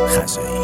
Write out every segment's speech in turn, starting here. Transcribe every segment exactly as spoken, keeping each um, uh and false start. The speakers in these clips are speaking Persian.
خزایی.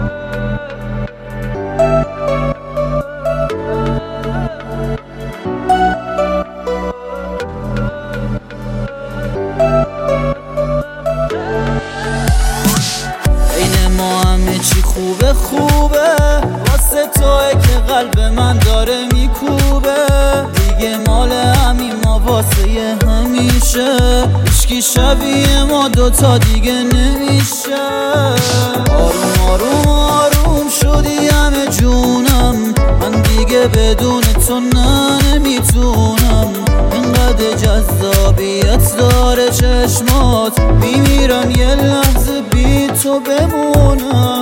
این ما همه چی خوبه خوبه، واسه توئه که قلب من داره میکوبه. دیگه مال همین ما واسه همیشه، هیچکی شبیه ما دوتا دیگه نمیشه. آروم آروم آروم شدی همه جونم، من دیگه بدون تو نه نمیتونم. اینقدر جذابیت داره چشمات، میمیرم یه لحظه بی تو بمونم.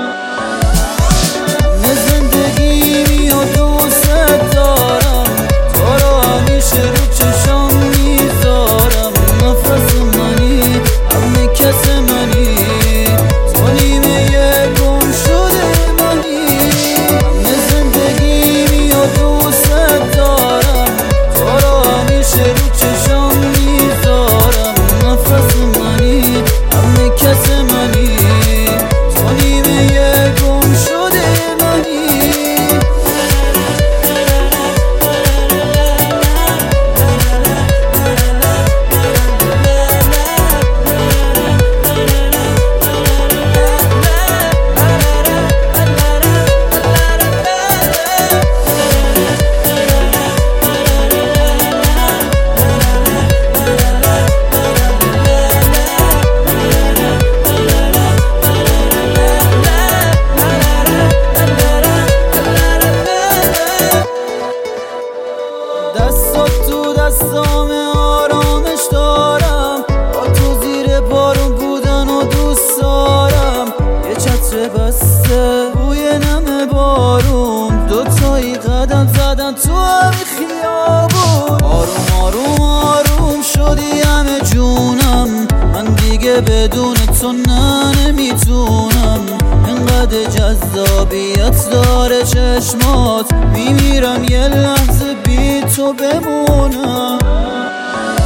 نه زندگیمی و دوست دارم، تو رو همیشه رو چشم میذارم. نفس منی همه کس منی، تو نیمه یه گم شده منی. نه زندگیمی و دوست دارم، تو رو همیشه رو چشم میذارم. نفس منی همه کس منی، تو نیمه یه گم شده منی. دستات تو دستام آرامش دارم، با تو زیر بارون بودن و دوست دارم. یه چتر بسته بوی نم بارون، دوتایی قدم زدن تو همین خیابون. آروم آروم آروم شدی همه جونم، من دیگه بدون تو نه نمیتونم. اینقدر جذابیت داره چشمات، میمیرم یه لحظه بی تو بمونم.